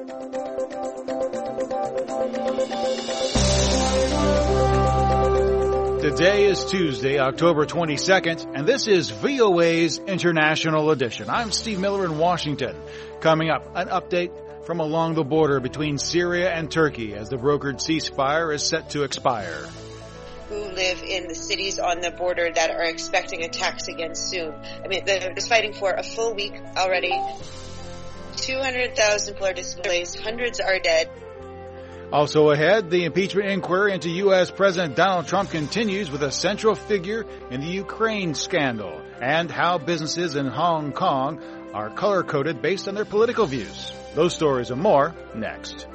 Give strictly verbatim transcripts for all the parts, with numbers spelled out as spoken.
Today is Tuesday, October twenty-second, and this is V O A's International Edition. I'm Steve Miller in Washington. Coming up, an update from along the border between Syria and Turkey as the brokered ceasefire is set to expire. Who live in the cities on the border that are expecting attacks again soon. I mean, they're just fighting for a full week already. two hundred thousand people are displaced. Hundreds are dead. Also ahead, the impeachment inquiry into U S. President Donald Trump continues with a central figure in the Ukraine scandal and how businesses in Hong Kong are color-coded based on their political views. Those stories and more next.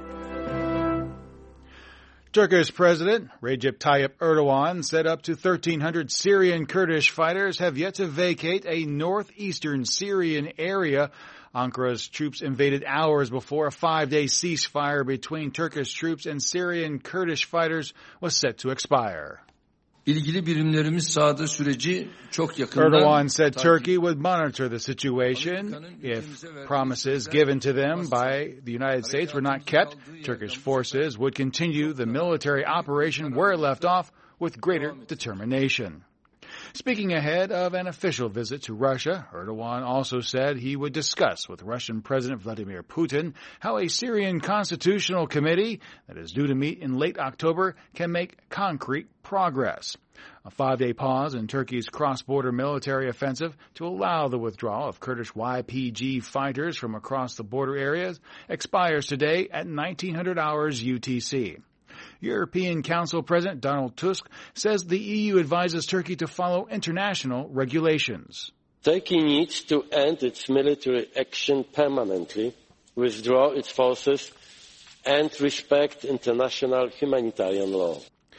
Turkish President Recep Tayyip Erdogan said up to thirteen hundred Syrian Kurdish fighters have yet to vacate a northeastern Syrian area. Ankara's troops invaded hours before a five-day ceasefire between Turkish troops and Syrian Kurdish fighters was set to expire. İlgili birimlerimiz sahada süreci çok yakından. Erdogan said Turkey would monitor the situation. If promises given to them by the United States were not kept, Turkish forces would continue the military operation where it left off with greater determination. Speaking ahead of an official visit to Russia, Erdogan also said he would discuss with Russian President Vladimir Putin how a Syrian constitutional committee that is due to meet in late October can make concrete progress. A five-day pause in Turkey's cross-border military offensive to allow the withdrawal of Kurdish Y P G fighters from across the border areas expires today at nineteen hundred hours U T C. European Council President Donald Tusk says the E U advises Turkey to follow international regulations. Turkey needs to end its military action permanently, withdraw its forces, and respect international humanitarian law.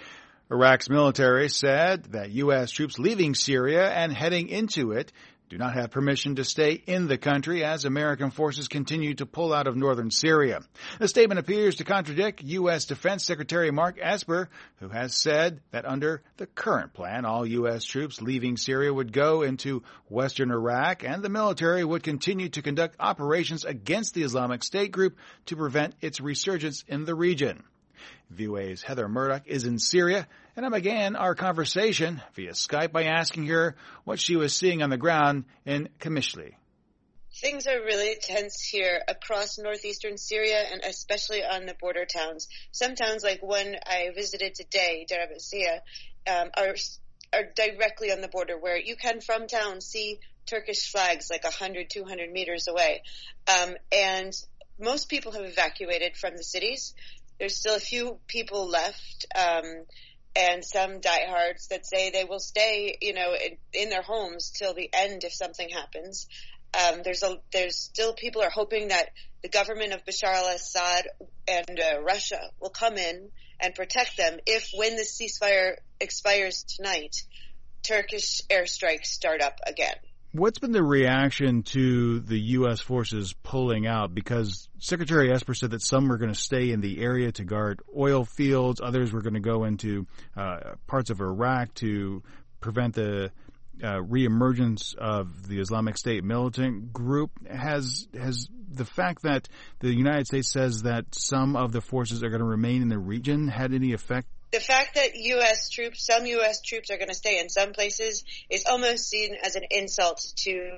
Iraq's military said that U S troops leaving Syria and heading into it do not have permission to stay in the country as American forces continue to pull out of northern Syria. The statement appears to contradict U S. Defense Secretary Mark Esper, who has said that under the current plan, all U S troops leaving Syria would go into western Iraq and the military would continue to conduct operations against the Islamic State group to prevent its resurgence in the region. V O A's Heather Murdoch is in Syria, and I began our conversation via Skype by asking her what she was seeing on the ground in Qamishli. Things are really tense here across northeastern Syria and especially on the border towns. Some towns, like one I visited today, Diyarbakir, um, are, are directly on the border where you can from town see Turkish flags like one hundred, two hundred meters away. Um, and most people have evacuated from the cities. There's still a few people left, um, and some diehards that say they will stay, you know, in, in their homes till the end if something happens. Um, there's a, there's still people are hoping that the government of Bashar al-Assad and uh, Russia will come in and protect them if, when the ceasefire expires tonight, Turkish airstrikes start up again. What's been the reaction to the U S forces pulling out? Because Secretary Esper said that some were going to stay in the area to guard oil fields, others were going to go into uh, parts of Iraq to prevent the uh, reemergence of the Islamic State militant group. Has has the fact that the United States says that some of the forces are going to remain in the region had any effect? The fact that U S troops, some U S troops are going to stay in some places is almost seen as an insult to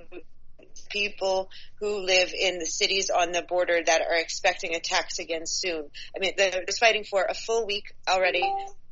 people who live in the cities on the border that are expecting attacks again soon. I mean, they're just fighting for a full week already.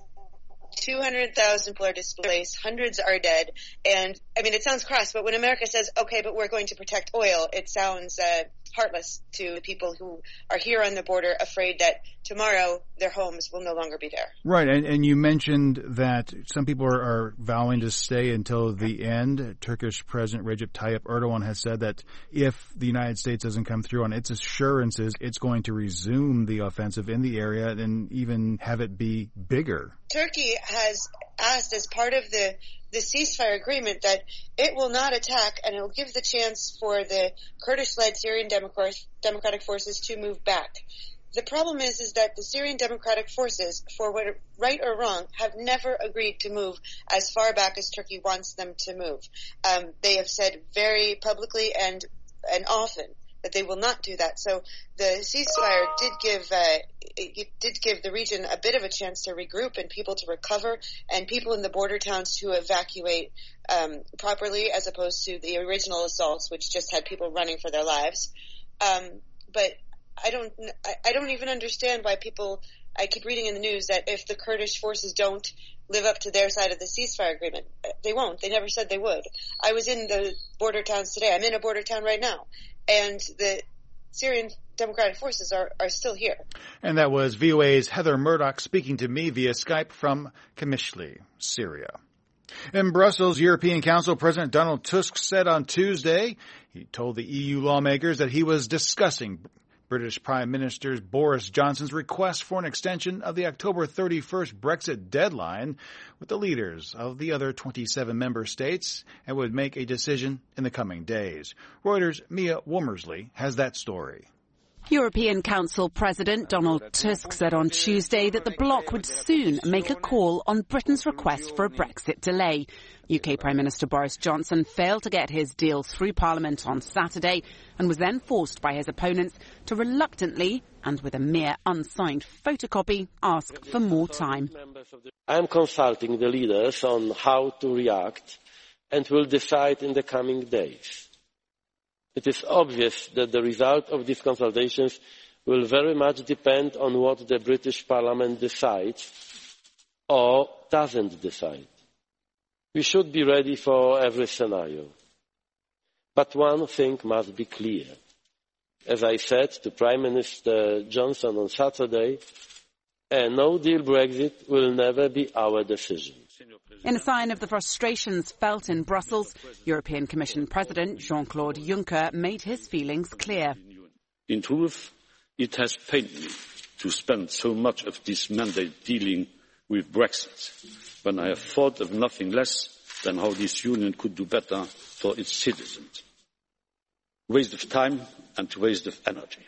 two hundred thousand people are displaced. Hundreds are dead. And, I mean, it sounds crass, but when America says, okay, but we're going to protect oil, it sounds uh, heartless to the people who are here on the border, afraid that tomorrow their homes will no longer be there. Right, and, and you mentioned that some people are, are vowing to stay until the end. Turkish President Recep Tayyip Erdogan has said that if the United States doesn't come through on its assurances, it's going to resume the offensive in the area and even have it be bigger. Turkey has asked, as part of the, the ceasefire agreement, that it will not attack and it will give the chance for the Kurdish-led Syrian Democratic Forces to move back. The problem is, is that the Syrian Democratic Forces, for what, right or wrong, have never agreed to move as far back as Turkey wants them to move. Um, they have said very publicly and and often that they will not do that. So the ceasefire did give uh, it did give the region a bit of a chance to regroup and people to recover and people in the border towns to evacuate um, properly, as opposed to the original assaults, which just had people running for their lives. Um, but I don't I, I don't even understand why people. I keep reading in the news that if the Kurdish forces don't live up to their side of the ceasefire agreement, they won't. They never said they would. I was in the border towns today. I'm in a border town right now. And the Syrian Democratic Forces are, are still here. And that was V O A's Heather Murdoch speaking to me via Skype from Qamishli, Syria. In Brussels, European Council President Donald Tusk said on Tuesday he told the E U lawmakers that he was discussing British Prime Minister Boris Johnson's request for an extension of the October thirty-first Brexit deadline with the leaders of the other twenty-seven member states and would make a decision in the coming days. Reuters' Mia Womersley has that story. European Council President Donald Tusk said on Tuesday that the bloc would soon make a call on Britain's request for a Brexit delay. U K Prime Minister Boris Johnson failed to get his deal through Parliament on Saturday and was then forced by his opponents to reluctantly, and with a mere unsigned photocopy, ask for more time. I am consulting the leaders on how to react and will decide in the coming days. It is obvious that the result of these consultations will very much depend on what the British Parliament decides or doesn't decide. We should be ready for every scenario. But one thing must be clear. As I said to Prime Minister Johnson on Saturday, a no-deal Brexit will never be our decision. In a sign of the frustrations felt in Brussels, European Commission President Jean-Claude Juncker made his feelings clear. In truth, it has pained me to spend so much of this mandate dealing with Brexit, when I have thought of nothing less than how this union could do better for its citizens. Waste of time and waste of energy.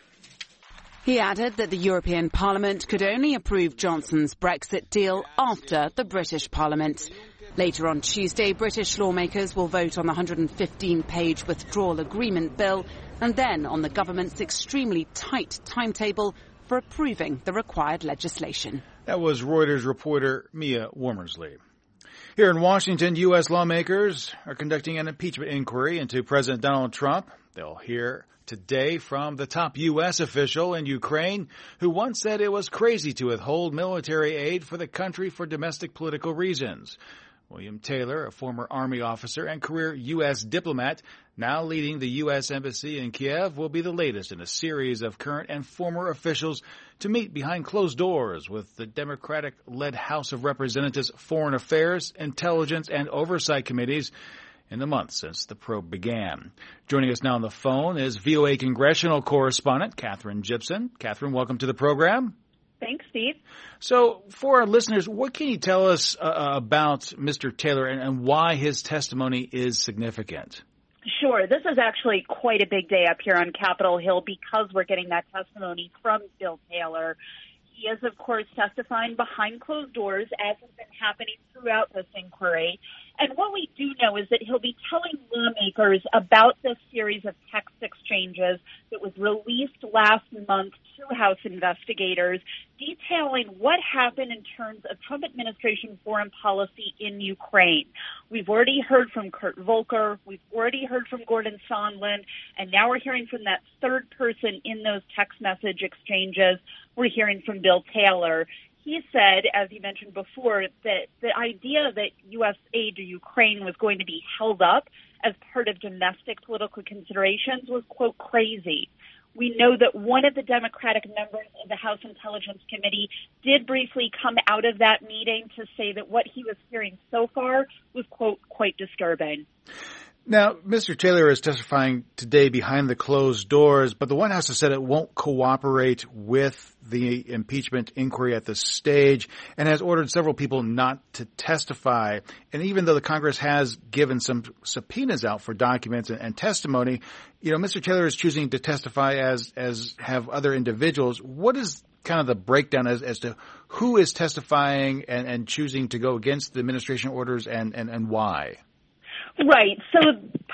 He added that the European Parliament could only approve Johnson's Brexit deal after the British Parliament. Later on Tuesday, British lawmakers will vote on the one hundred fifteen page withdrawal agreement bill and then on the government's extremely tight timetable for approving the required legislation. That was Reuters reporter Mia Womersley. Here in Washington, U S lawmakers are conducting an impeachment inquiry into President Donald Trump. They'll hear today from the top U S official in Ukraine who once said it was crazy to withhold military aid for the country for domestic political reasons. William Taylor, a former Army officer and career U S diplomat, now leading the U S Embassy in Kiev, will be the latest in a series of current and former officials to meet behind closed doors with the Democratic-led House of Representatives Foreign Affairs, Intelligence, and Oversight Committees in the months since the probe began. Joining us now on the phone is V O A congressional correspondent Katherine Gibson. Katherine, welcome to the program. Thanks, Steve. So, for our listeners, what can you tell us uh, about Mister Taylor and, and why his testimony is significant? Sure. This is actually quite a big day up here on Capitol Hill because we're getting that testimony from Bill Taylor. He is, of course, testifying behind closed doors, as has been happening throughout this inquiry. And what we do know is that he'll be telling lawmakers about this series of text exchanges that was released last month to House investigators, detailing what happened in terms of Trump administration foreign policy in Ukraine. We've already heard from Kurt Volker, we've already heard from Gordon Sondland, and now we're hearing from that third person in those text message exchanges. We're hearing from Bill Taylor. He said, as you mentioned before, that the idea that U S aid to Ukraine was going to be held up as part of domestic political considerations was, quote, crazy. We know that one of the Democratic members of the House Intelligence Committee did briefly come out of that meeting to say that what he was hearing so far was, quote, quite disturbing. Now, Mister Taylor is testifying today behind the closed doors, but the White House has said it won't cooperate with the impeachment inquiry at this stage and has ordered several people not to testify. And even though the Congress has given some subpoenas out for documents and, and testimony, you know, Mister Taylor is choosing to testify as, as have other individuals. What is kind of the breakdown as, as to who is testifying and, and choosing to go against the administration orders and, and, and why? Right. So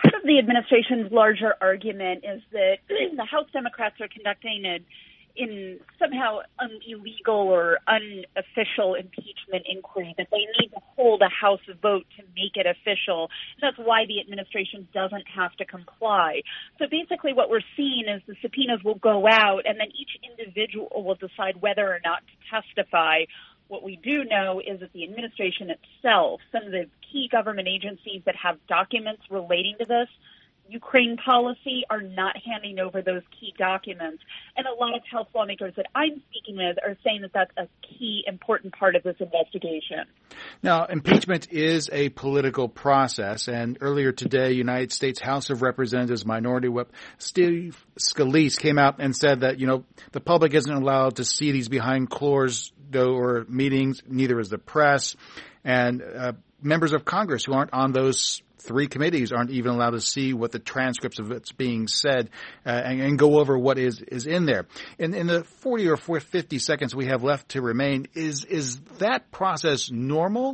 part of the administration's larger argument is that the House Democrats are conducting an in somehow an illegal or unofficial impeachment inquiry, that they need to hold a House vote to make it official. That's why the administration doesn't have to comply. So basically what we're seeing is the subpoenas will go out and then each individual will decide whether or not to testify. What we do know is that the administration itself, some of the key government agencies that have documents relating to this, Ukraine policy, are not handing over those key documents. And a lot of House lawmakers that I'm speaking with are saying that that's a key important part of this investigation. Now, impeachment is a political process, and earlier today, United States House of Representatives Minority Whip Steve Scalise came out and said that, you know, the public isn't allowed to see these behind closed door meetings, neither is the press, and uh, members of Congress who aren't on those three committees aren't even allowed to see what the transcripts of it's being said uh, and, and go over what is, is in there. In, in the forty or fifty seconds we have left to remain, is is that process normal?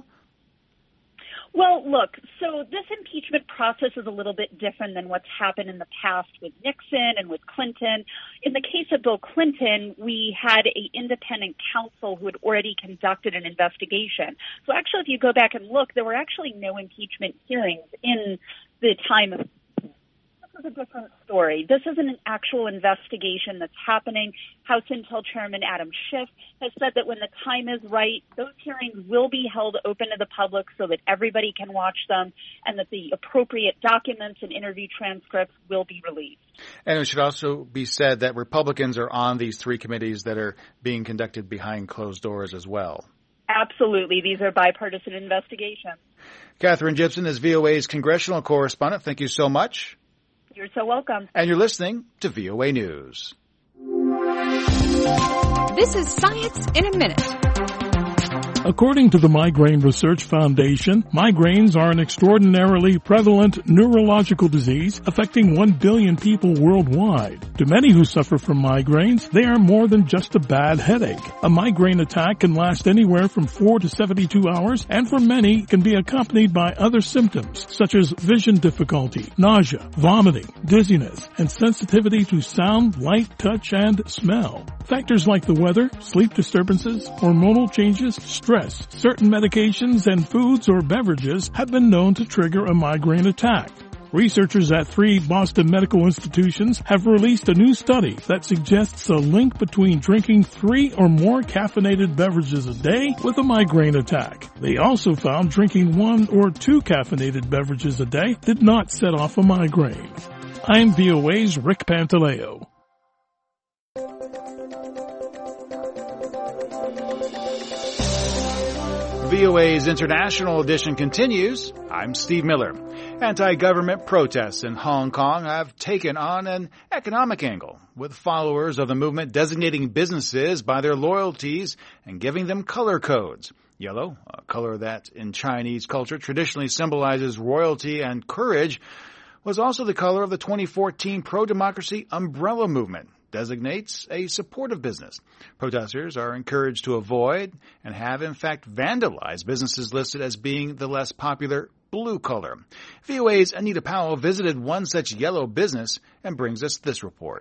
Well, look, so this impeachment process is a little bit different than what's happened in the past with Nixon and with Clinton. In the case of Bill Clinton, we had an independent counsel who had already conducted an investigation. So actually, if you go back and look, there were actually no impeachment hearings in the time of This is a different story. This isn't an actual investigation that's happening. House Intel Chairman Adam Schiff has said that when the time is right, those hearings will be held open to the public so that everybody can watch them, and that the appropriate documents and interview transcripts will be released. And it should also be said that Republicans are on these three committees that are being conducted behind closed doors as well. Absolutely. These are bipartisan investigations. Katherine Gibson is V O A's congressional correspondent. Thank you so much. You're so welcome. And you're listening to V O A News. This is Science in a Minute. According to the Migraine Research Foundation, migraines are an extraordinarily prevalent neurological disease affecting one billion people worldwide. To many who suffer from migraines, they are more than just a bad headache. A migraine attack can last anywhere from four to seventy-two hours, and for many can be accompanied by other symptoms such as vision difficulty, nausea, vomiting, dizziness, and sensitivity to sound, light, touch, and smell. Factors like the weather, sleep disturbances, hormonal changes, stress, certain medications, and foods or beverages have been known to trigger a migraine attack. Researchers at three Boston medical institutions have released a new study that suggests a link between drinking three or more caffeinated beverages a day with a migraine attack. They also found drinking one or two caffeinated beverages a day did not set off a migraine. I'm V O A's Rick Pantaleo. V O A's International Edition continues. I'm Steve Miller. Anti-government protests in Hong Kong have taken on an economic angle, with followers of the movement designating businesses by their loyalties and giving them color codes. Yellow, a color that in Chinese culture traditionally symbolizes royalty and courage, was also the color of the twenty fourteen pro-democracy umbrella movement. Designates a supportive business. Protesters are encouraged to avoid and have, in fact, vandalized businesses listed as being the less popular blue color. V O A's Anita Powell visited one such yellow business and brings us this report.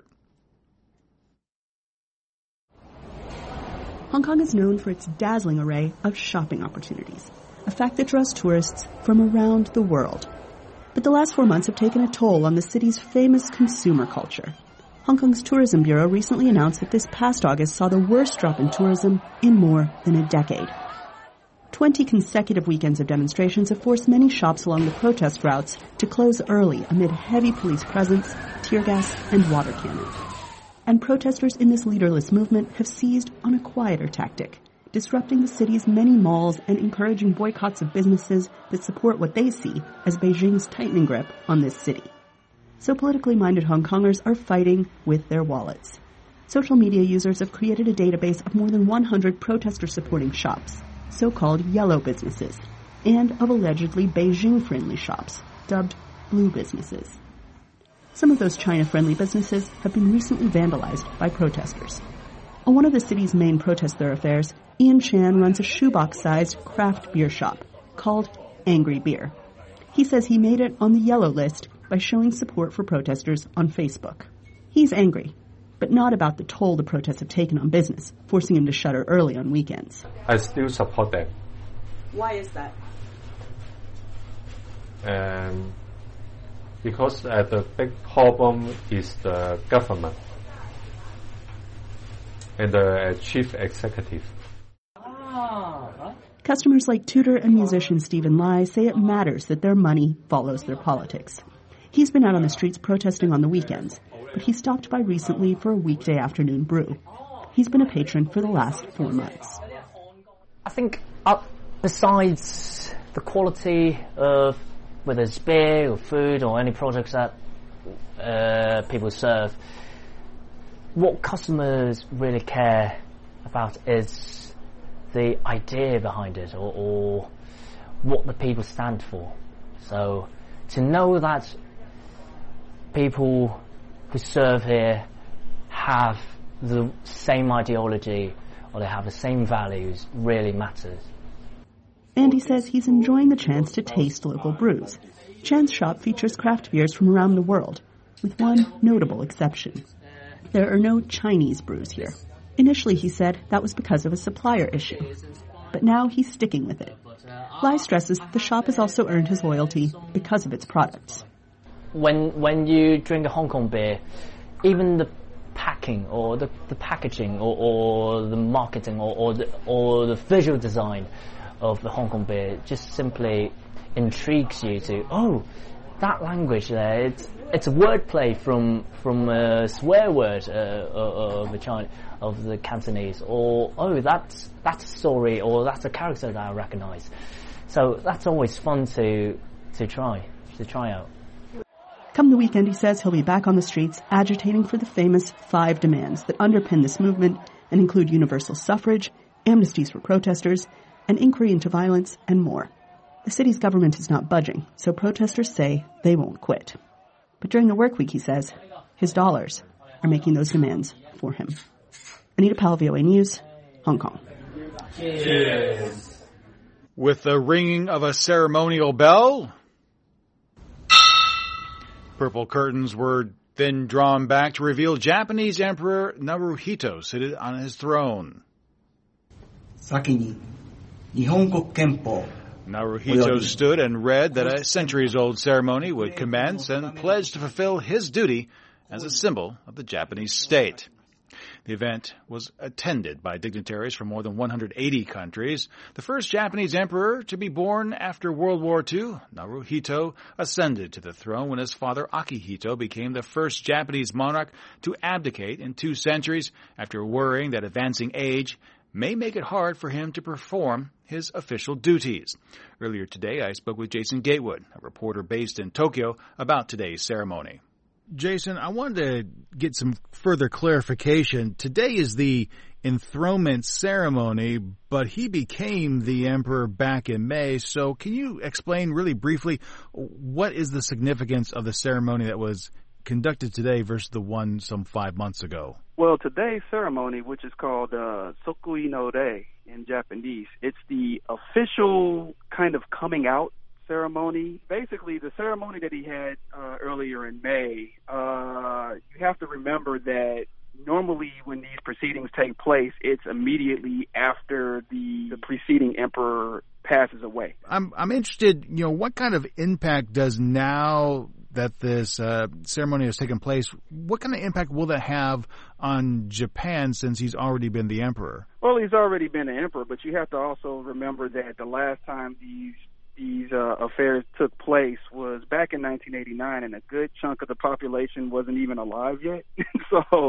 Hong Kong is known for its dazzling array of shopping opportunities, a fact that draws tourists from around the world. But the last four months have taken a toll on the city's famous consumer culture. Hong Kong's Tourism Bureau recently announced that this past August saw the worst drop in tourism in more than a decade. Twenty consecutive weekends of demonstrations have forced many shops along the protest routes to close early amid heavy police presence, tear gas, and water cannon. And protesters in this leaderless movement have seized on a quieter tactic, disrupting the city's many malls and encouraging boycotts of businesses that support what they see as Beijing's tightening grip on this city. So politically minded Hong Kongers are fighting with their wallets. Social media users have created a database of more than one hundred protester-supporting shops, so-called yellow businesses, and of allegedly Beijing-friendly shops, dubbed blue businesses. Some of those China-friendly businesses have been recently vandalized by protesters. On one of the city's main protest thoroughfares, Ian Chan runs a shoebox-sized craft beer shop called Angry Beer. He says he made it on the yellow list by showing support for protesters on Facebook. He's angry, but not about the toll the protests have taken on business, forcing him to shutter early on weekends. I still support them. Why is that? Um, because uh, the big problem is the government and the uh, chief executive. Customers like tutor and musician Stephen Lai say it matters that their money follows their politics. He's been out on the streets protesting on the weekends, but he stopped by recently for a weekday afternoon brew. He's been a patron for the last four months. I think uh, besides the quality of whether it's beer or food or any products that uh, people serve, what customers really care about is the idea behind it, or, or what the people stand for. So to know that people who serve here have the same ideology or they have the same values really matters. Andy says he's enjoying the chance to taste local brews. Chan's shop features craft beers from around the world, with one notable exception. There are no Chinese brews here. Initially, he said, that was because of a supplier issue. But now he's sticking with it. Lai stresses the shop has also earned his loyalty because of its products. When when you drink a Hong Kong beer, even the packing or the, the packaging or, or the marketing or, or, the, or the visual design of the Hong Kong beer just simply intrigues you to, oh, that language there, it's it's a wordplay from from a swear word uh, of the China, of the Cantonese, or oh, that's that's a story, or that's a character that I recognise. So that's always fun to to try to try out. Come the weekend, he says he'll be back on the streets agitating for the famous five demands that underpin this movement and include universal suffrage, amnesties for protesters, an inquiry into violence, and more. The city's government is not budging, so protesters say they won't quit. But during the work week, he says, his dollars are making those demands for him. Anita Powell, V O A News, Hong Kong. Cheers. With the ringing of a ceremonial bell, purple curtains were then drawn back to reveal Japanese Emperor Naruhito seated on his throne. Naruhito stood and read that a centuries-old ceremony would commence and pledged to fulfill his duty as a symbol of the Japanese state. The event was attended by dignitaries from more than one hundred eighty countries. The first Japanese emperor to be born after World War Two, Naruhito ascended to the throne when his father Akihito became the first Japanese monarch to abdicate in two centuries after worrying that advancing age may make it hard for him to perform his official duties. Earlier today, I spoke with Jason Gatewood, a reporter based in Tokyo, about today's ceremony. Jason, I wanted to get some further clarification. Today is the enthronement ceremony, but he became the emperor back in May. So can you explain really briefly what is the significance of the ceremony that was conducted today versus the one some five months ago? Well, today's ceremony, which is called uh, Sokui no Rei in Japanese, it's the official kind of coming out ceremony. Basically, the ceremony that he had uh, earlier in May, uh, you have to remember that normally when these proceedings take place, it's immediately after the, the preceding emperor passes away. I'm I'm interested, you know, what kind of impact does now that this uh, ceremony has taken place, what kind of impact will that have on Japan since he's already been the emperor? Well, he's already been the emperor, but you have to also remember that the last time these these uh, affairs took place was back in nineteen eighty-nine, and a good chunk of the population wasn't even alive yet. so,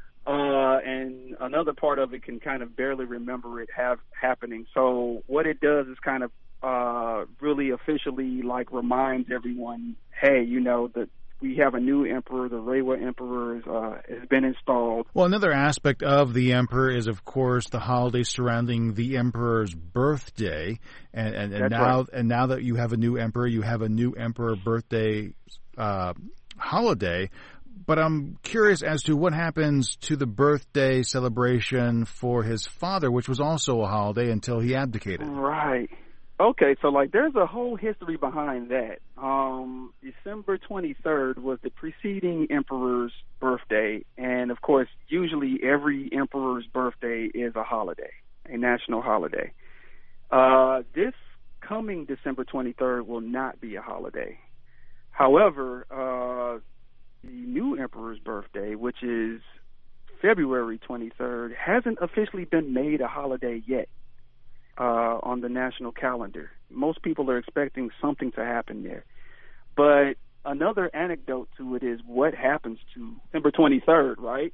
uh, and another part of it can kind of barely remember it have happening. So what it does is kind of uh, really officially like reminds everyone, hey, you know, that we have a new emperor. The Reiwa emperor is, uh, has been installed. Well, another aspect of the emperor is, of course, the holiday surrounding the emperor's birthday. And, and, and now, right. and now that you have a new emperor, you have a new emperor birthday uh, holiday. But I'm curious as to what happens to the birthday celebration for his father, which was also a holiday until he abdicated. Right. Okay, so like there's a whole history behind that. Um, December twenty-third was the preceding emperor's birthday, and of course, usually every emperor's birthday is a holiday, a national holiday. Uh, this coming December twenty-third will not be a holiday. However, uh, the new emperor's birthday, which is February twenty-third, hasn't officially been made a holiday yet. Uh, on the national calendar. Most people are expecting something to happen there. But another anecdote to it is what happens to December twenty-third, right?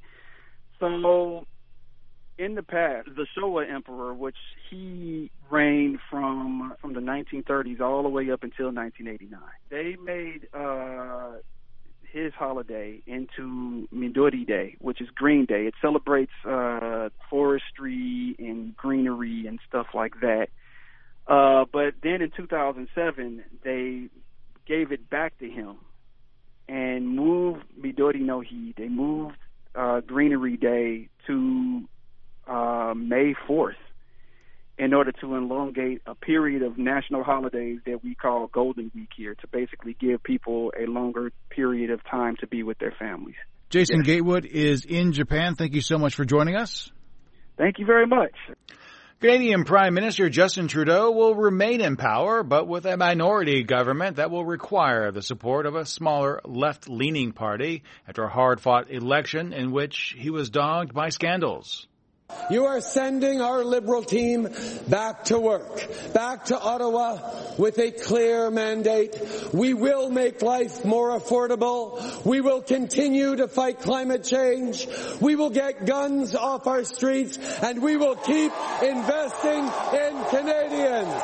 So in the past, the Showa emperor, which he reigned from from the nineteen thirties all the way up until nineteen eighty-nine, they made uh, his holiday into Midori Day, which is Green Day. It celebrates uh, forestry and greenery and stuff like that. Uh, but then in two thousand seven, they gave it back to him and moved Midori no Hi. They moved uh, Greenery Day to uh, May fourth in order to elongate a period of national holidays that we call Golden Week here, to basically give people a longer period of time to be with their families. Jason yes. Gatewood is in Japan. Thank you so much for joining us. Thank you very much. Canadian Prime Minister Justin Trudeau will remain in power, but with a minority government that will require the support of a smaller left-leaning party after a hard-fought election in which he was dogged by scandals. You are sending our Liberal team back to work, back to Ottawa with a clear mandate. We will make life more affordable. We will continue to fight climate change. We will get guns off our streets, and we will keep investing in Canadians.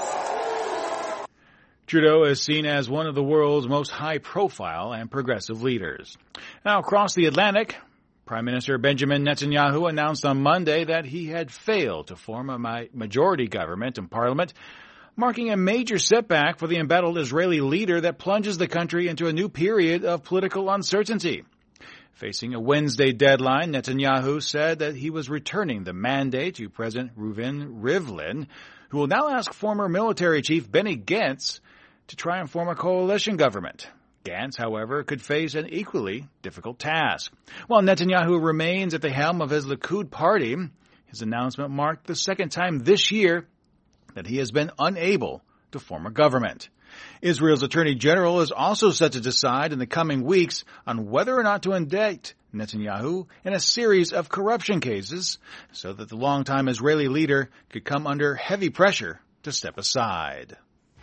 Trudeau is seen as one of the world's most high-profile and progressive leaders. Now, across the Atlantic, Prime Minister Benjamin Netanyahu announced on Monday that he had failed to form a majority government in parliament, marking a major setback for the embattled Israeli leader that plunges the country into a new period of political uncertainty. Facing a Wednesday deadline, Netanyahu said that he was returning the mandate to President Reuven Rivlin, who will now ask former military chief Benny Gantz to try and form a coalition government. Gantz, however, could face an equally difficult task. While Netanyahu remains at the helm of his Likud party, his announcement marked the second time this year that he has been unable to form a government. Israel's Attorney General is also set to decide in the coming weeks on whether or not to indict Netanyahu in a series of corruption cases so that the longtime Israeli leader could come under heavy pressure to step aside.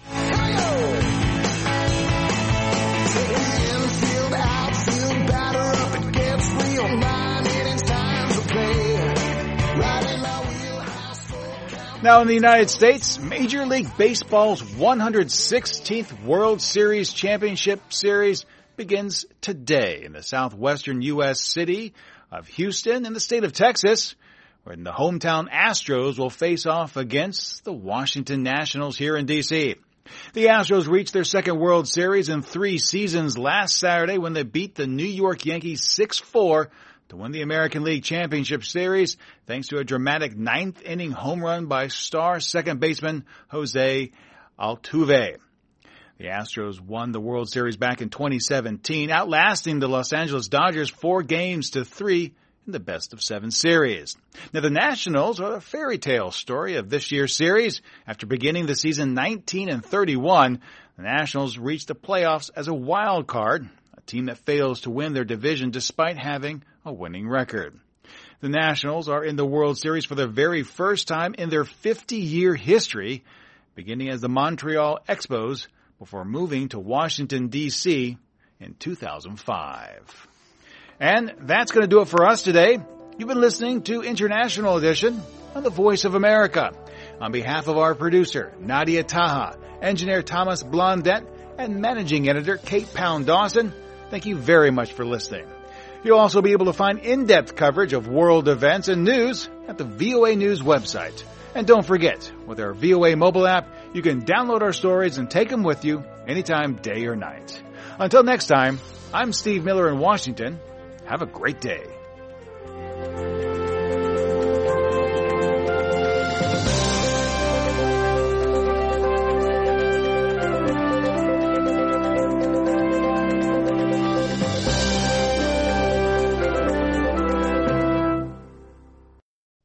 Now in the United States, Major League Baseball's one hundred sixteenth World Series Championship Series begins today in the southwestern U S city of Houston in the state of Texas, where the hometown Astros will face off against the Washington Nationals here in D C The Astros reached their second World Series in three seasons last Saturday when they beat the New York Yankees six four to win the American League Championship Series thanks to a dramatic ninth-inning home run by star second baseman Jose Altuve. The Astros won the World Series back in twenty seventeen, outlasting the Los Angeles Dodgers four games to three in the best-of-seven series. Now, the Nationals are a fairy tale story of this year's series. After beginning the season nineteen and thirty-one, the Nationals reached the playoffs as a wild card, a team that fails to win their division despite having a winning record. The Nationals are in the World Series for the very first time in their fifty-year history, beginning as the Montreal Expos before moving to Washington, D C in two thousand five. And that's going to do it for us today. You've been listening to International Edition on the Voice of America. On behalf of our producer, Nadia Taha, engineer Thomas Blondet, and managing editor Kate Pound-Dawson, thank you very much for listening. You'll also be able to find in-depth coverage of world events and news at the V O A News website. And don't forget, with our V O A mobile app, you can download our stories and take them with you anytime, day or night. Until next time, I'm Steve Miller in Washington. Have a great day.